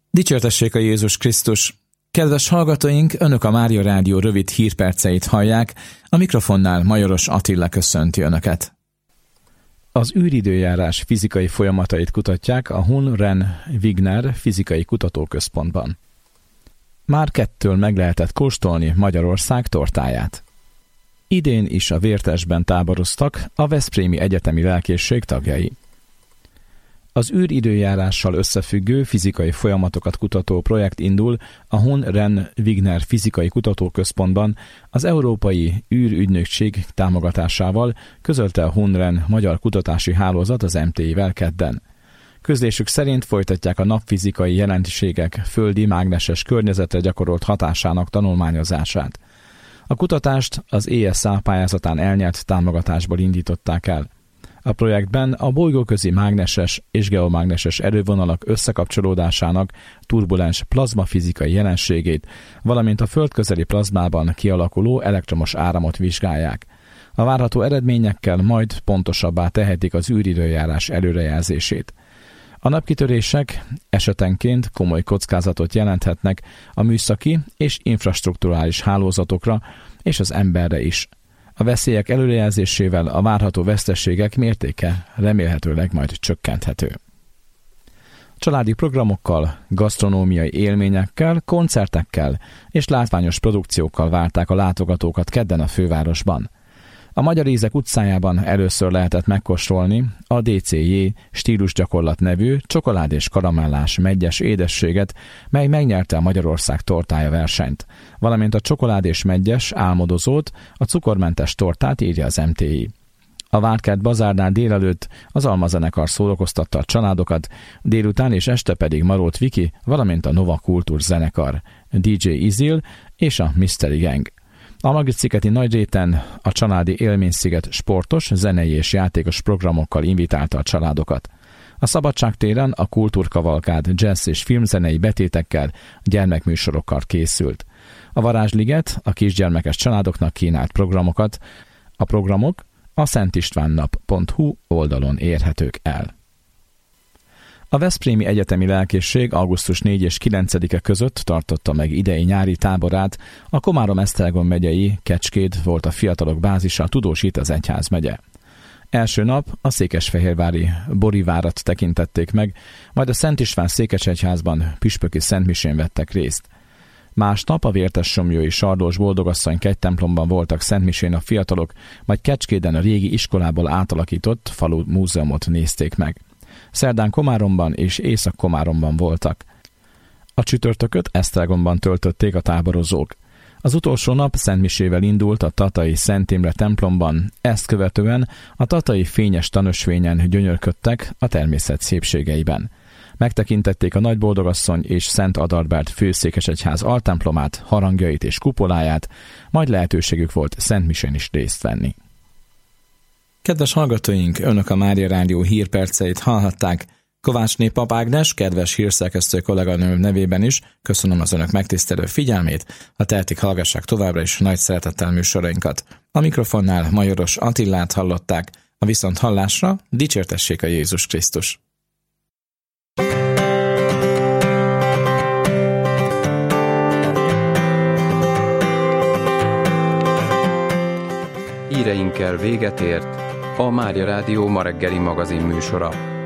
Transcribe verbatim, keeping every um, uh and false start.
Dicsértessék a Jézus Krisztus! Kedves hallgatóink, Önök a Mária Rádió rövid hírperceit hallják, a mikrofonnál Majoros Attila köszönti Önöket. Az űridőjárás fizikai folyamatait kutatják a Hun-Ren-Wigner Fizikai Kutatóközpontban. Már kettől meg lehetett kóstolni Magyarország tortáját. Idén is a Vértesben táboroztak a Veszprémi Egyetemi Lelkészség tagjai. Az űridőjárással összefüggő fizikai folyamatokat kutató projekt indul a Hun-Ren-Wigner Fizikai Kutatóközpontban az Európai űrügynökség támogatásával, közölte a Hun-Ren Magyar Kutatási Hálózat az em té i-vel kedden. Közlésük szerint folytatják a napfizikai jelenségek földi mágneses környezetre gyakorolt hatásának tanulmányozását. A kutatást az é es á pályázatán elnyert támogatásból indították el. A projektben a bolygóközi mágneses és geomágneses erővonalak összekapcsolódásának turbulens plazmafizikai jelenségét, valamint a földközeli plazmában kialakuló elektromos áramot vizsgálják. A várható eredményekkel majd pontosabbá tehetik az űridőjárás előrejelzését. A napkitörések esetenként komoly kockázatot jelenthetnek a műszaki és infrastrukturális hálózatokra és az emberre is. A veszélyek előrejelzésével a várható veszteségek mértéke remélhetőleg majd csökkenthető. Családi programokkal, gasztronómiai élményekkel, koncertekkel és látványos produkciókkal várták a látogatókat kedden a fővárosban. A Magyar Ízek utcájában először lehetett megkóstolni a dé cé jé stílusgyakorlat nevű csokolád és karamellás meggyes édességet, mely megnyerte a Magyarország tortája versenyt, valamint a csokolád és meggyes álmodozót, a cukormentes tortát, írja az em té i. A Várkert bazárnál délelőtt az Almazenekar szórakoztatta a családokat, délután és este pedig Marót Viki, valamint a Nova Kultúr zenekar, dé dzsé Izil és a Mystery Gang. A Magritszigeti Nagyréten a Családi Élménysziget sportos, zenei és játékos programokkal invitálta a családokat. A Szabadságtéren a kultúrkavalkád jazz és filmzenei betétekkel, gyermekműsorokkal készült. A Varázsliget a kisgyermekes családoknak kínált programokat. A programok a szentistvánnnap pont hu oldalon érhetők el. A Veszprémi Egyetemi Lelkészség augusztus negyedike és kilencedike között tartotta meg idei nyári táborát, a Komárom-Esztergom megyei Kecskét volt a fiatalok bázisa, Tudósít az egyházmegye. Első nap a székesfehérvári Borivárat tekintették meg, majd a Szent István székesegyházban püspöki szentmisén vettek részt. Másnap a Vértessomlyói Sardós Boldogasszony kegytemplomban voltak szentmisén a fiatalok, majd Kecskéden a régi iskolából átalakított falu múzeumot nézték meg. Szerdán Komáromban és Észak-Komáromban voltak. A csütörtököt Esztergomban töltötték a táborozók. Az utolsó nap szentmisével indult a tatai Szent Imre templomban, ezt követően a tatai fényes tanösvényen gyönyörködtek a természet szépségeiben. Megtekintették a Nagyboldogasszony és Szent Adalbert főszékesegyház altemplomát, harangjait és kupoláját, majd lehetőségük volt szentmisén is részt venni. Kedves hallgatóink, Önök a Mária Rádió hírperceit hallhatták. Kovácsné Pap Ágnes, kedves hírszerkesztő kolléganő nevében is köszönöm az Önök megtisztelő figyelmét, ha tehetik, hallgassák továbbra is nagy szeretettel műsorainkat. A mikrofonnál Majoros Attilát hallották, a viszont hallásra dicsértessék a Jézus Krisztus! Híreinkkel véget ért a Mária Rádió ma reggeli magazin műsora.